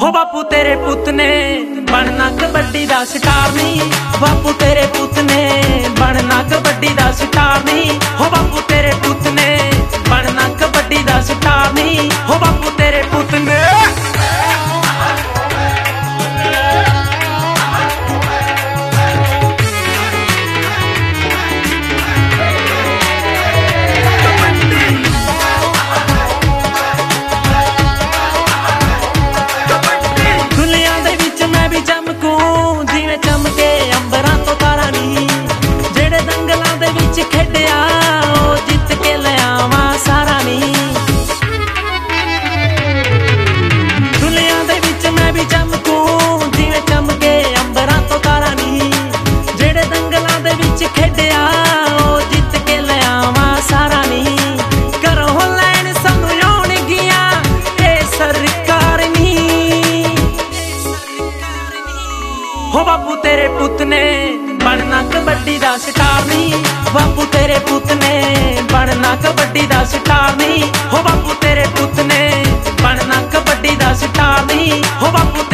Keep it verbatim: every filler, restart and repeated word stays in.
हो बापू तेरे पुत ने बनना कबड्डी दा स्टार नहीं। बापू तेरे पुत ने बनना कबड्डी दा स्टार नहीं। हो बापू तेरे पुत ने बनना कबड्डी दा स्टार नहीं। हो बापू तेरे पुत ने हो बापू तेरे पुत ने बनना कबड्डी दा स्टार नहीं। बापू तेरे पुत ने बनना कबड्डी दा स्टार नहीं। हो बापू तेरे पुत ने बनना कबड्डी दा स्टार नहीं। हो बापू